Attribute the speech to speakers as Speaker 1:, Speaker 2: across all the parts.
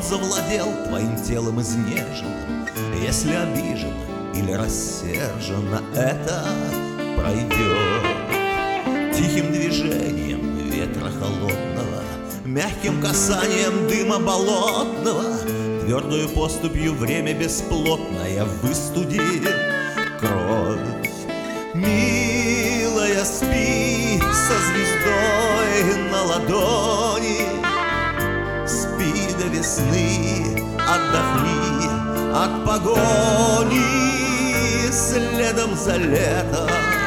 Speaker 1: он завладел твоим телом изнеженным. Если обижен или рассерженно, это пройдет тихим движением ветра холодного, мягким касанием дыма болотного, твердую поступью время бесплотное выстудит кровь. Милая, спи со звездой на ладони, спи до весны, отдохни от погони. Следом за летом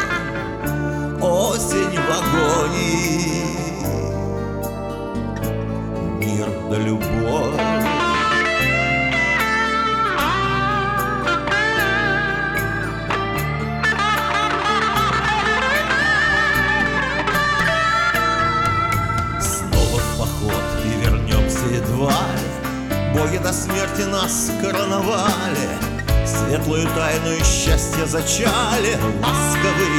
Speaker 1: осень в агонии, мир да любовь. Снова в поход и вернемся едва ли, боги до смерти нас короновали, светлую тайну и счастье зачали. Ласковый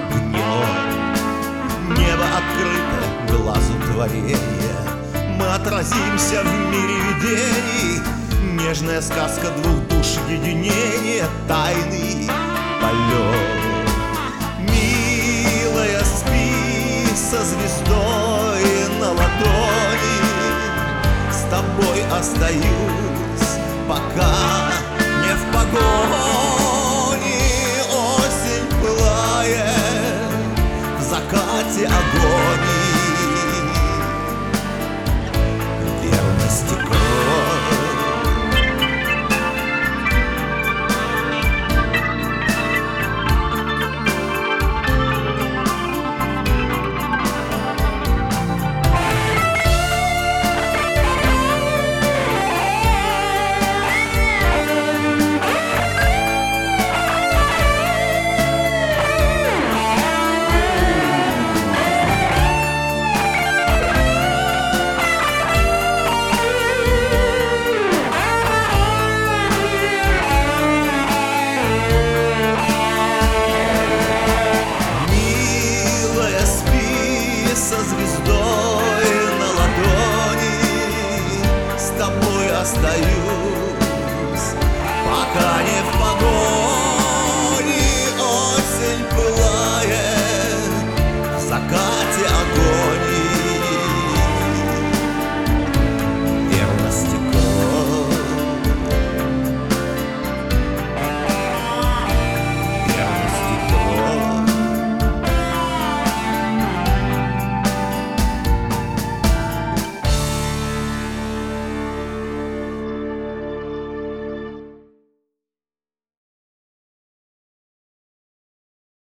Speaker 1: гнет, небо открыто глазу творения, мы отразимся в мире видений. Нежная сказка двух душ единения, тайный полет. Милая, спи со звездой на ладони, с тобой остаюсь, пока не в погоне. Осень пылает в закате агонии, верности кровь. Со звездой на ладони, с тобой остаюсь.